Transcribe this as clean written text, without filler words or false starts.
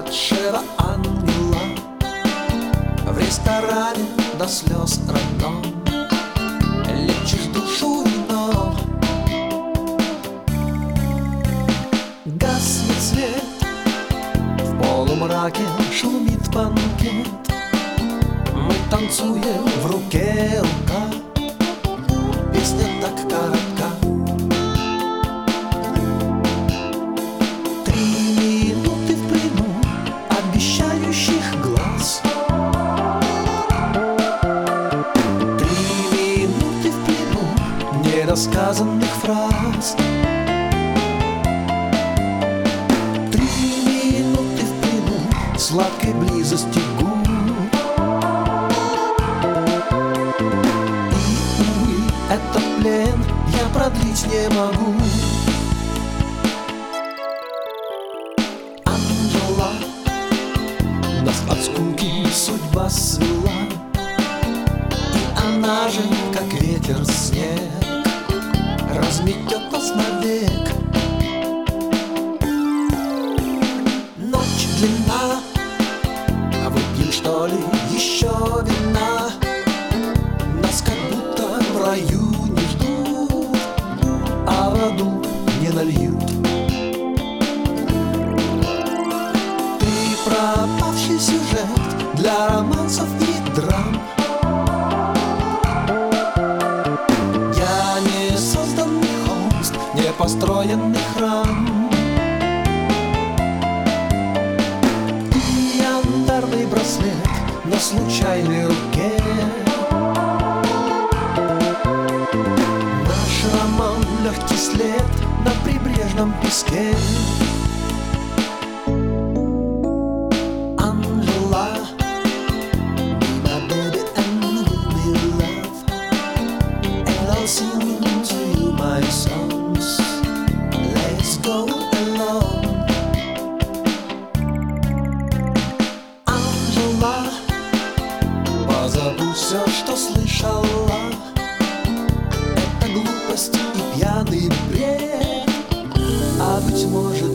младшего ангела в ресторане до слез родном лечишь душу вином. Гаснет свет, в полумраке шумит банкет. Мы танцуем, в руке рука, песня так коротка. 3 минуты в плену обещающих глаз. 3 минуты в плену нерассказанных фраз. 3 минуты в плену сладкой близости губ. Этот плен я продлить не могу. Анжела, нас от скуки судьба свела, и она же, как ветер, снег, разметет нас навек. Ночь длинна, а выпьем, что ли, еще вина. Нас как будто в раю не ждут, а в аду не нальют. Ты пропавший сюжет для романсов и драм. Я не созданный холст, не построенный храм. Ты янтарный браслет на случайной руке. Легкий след на прибрежном песке. Анжела, be my baby and give me love, and I'll sing to you my songs. Let's go alone. Анжела, позабудь все, что слышала. Глупость и пьяный бред, а быть может